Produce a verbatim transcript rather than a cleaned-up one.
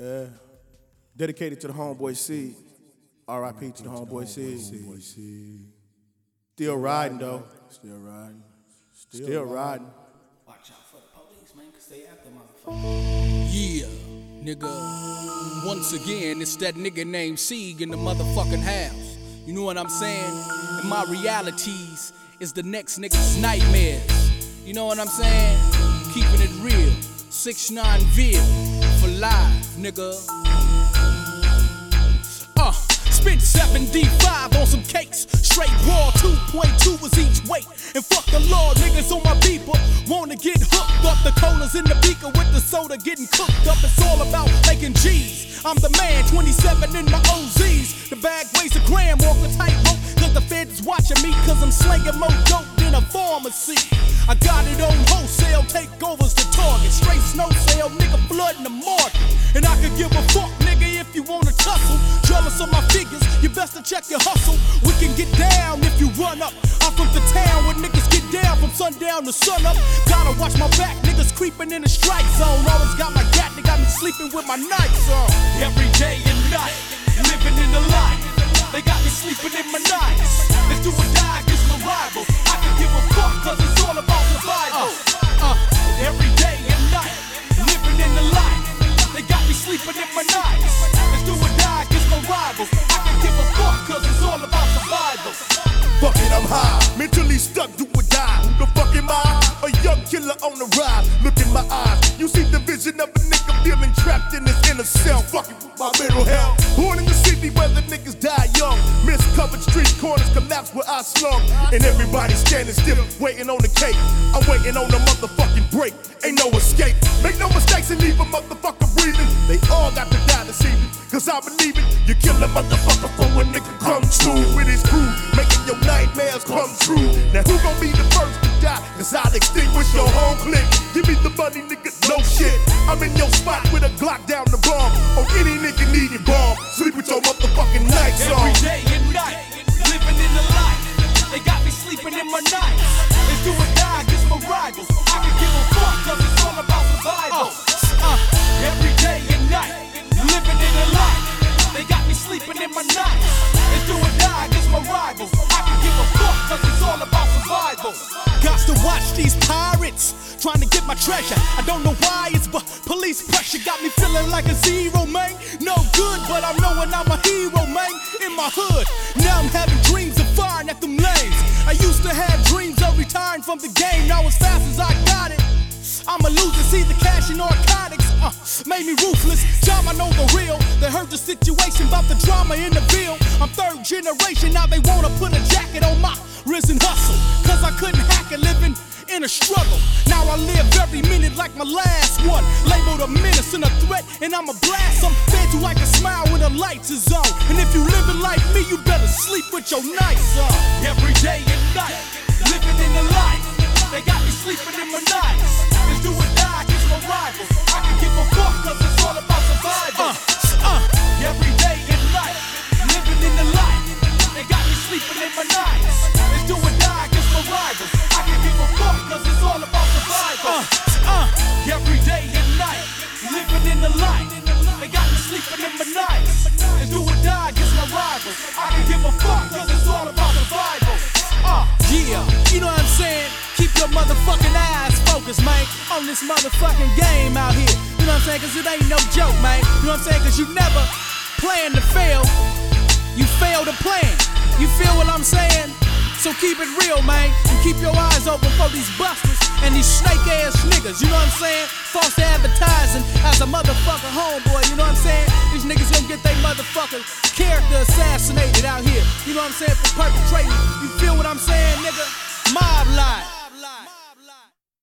Yeah. Dedicated to the homeboy C. R I P to the homeboy C. Still riding though. Still riding. Still, Still riding. Watch out for the police, man, cause they after motherfuckers. Yeah, nigga. Once again, it's that nigga named Sieg in the motherfucking house. You know what I'm saying? And my realities is the next nigga's nightmares. You know what I'm saying? Keeping it real. six nine Ville for life, nigga. Uh, spent seventy-five on some cakes. Straight raw, two point two was each weight. And fuck the law, niggas on my beeper wanna get hooked up. The colas in the beaker with the soda getting cooked up. It's all about making G's. I'm the man, twenty-seven in my O Z's. The bag weighs a gram, walk the tightrope. Cause the feds watching me, cause I'm slinging more dope than a pharmacy. I got it on wholesale, takeovers to Target. Straight snow sale, nigga flood in the market. And I could give a fuck, nigga, if you wanna tussle. Jealous of my figures, you best to check your hustle. We can get down if you run up. I'm from the town where niggas get down from sundown to sunup. Gotta watch my back, niggas creeping in the strike zone. Always got my gat, they got me sleeping with my nights on. Every day and night, living in the light. They got me sleeping in my nights. Let's do or die against my rivals. I can give a fuck cause it's all about survival. Uh, uh, every day and night, living in the light. They got me sleeping in my nights. Let's do or die against my rivals. I can give a fuck cause it's all about survival. Fuck it, I'm high, mentally stuck, do or die. Who the fuck am I? A young killer on the ride. Look in my eyes, you see the vision of a nigga feeling trapped in his inner self. Fucking with my mental health. Born in the city where the niggas die young. Miscovered street corners collapse where I slum. And everybody standing still, waiting on the cake. I'm waiting on the motherfucking break. Ain't no escape. Make no mistakes and leave a motherfucker breathing. They all got to die this evening. Cause I believe it. You kill a motherfucker for a nigga come true with his crew. Making your nightmares come true. Now who gon' be the first to die? Cause I'll extinguish your whole clique. Give me the money, nigga, no shit. I'm in your spot with a Glock down the bomb. On any nigga needing bomb. Sleep with your motherfucking nights on. Every day and night, living in the light. They got me sleeping in my nights. Let's do or die against my rivals. I can give a fuck cause it's all about survival. Uh, uh, every day and night, living in the light. They got me sleeping in my nights. Let's do or die against my rivals. I can give a fuck cause it's all about survival. Got to watch these pirates trying to get my treasure. I don't know why it's but police pressure got me feeling like a zero, man. No good, but I'm knowing I'm a hero, man. In my hood, now I'm having dreams of firing at them lanes. I used to have dreams of retiring from the game. Now as fast as I got it, I'm a loser, see the cash in narcotics, uh, made me ruthless. Jam, I know the real. They heard the situation about the drama in the Ville. I'm third generation, now they wanna put a jacket on my risen hustle. Cause I couldn't hack it living in a struggle. Now I live every minute like my last one. Labeled a menace and a threat, and I'm a blast. I'm fed you like a smile when the lights is on. And if you living like me, you better sleep with your nights on. Every day and night, living in the light. They got me sleeping in my nights. Let's do or die against my rivals. I can give a fuck cause it's all about survival. Uh, uh. Every day and night, living in the light. They got me sleeping in my nights. Let's do or die against my rivals. I can give a fuck cause it's all about survival. Uh, uh. Every day and night, living in the light. They got me sleeping in my nights. Let's do or die against my rivals. I can give a fuck cause it's all about survival. Uh, yeah, you know what I'm saying? Keep your motherfucking eyes focused, man, on this motherfucking game out here. You know what I'm saying? Cause it ain't no joke, man. You know what I'm saying? Cause you never plan to fail. You fail to plan. You feel what I'm saying? So keep it real, man, and keep your eyes open for these busters and these snake-ass niggas, you know what I'm saying? False advertising as a motherfucker homeboy, you know what I'm saying? These niggas gonna get their motherfucking character assassinated out here, you know what I'm saying, for perpetrating. You feel what I'm saying, nigga? Mob life.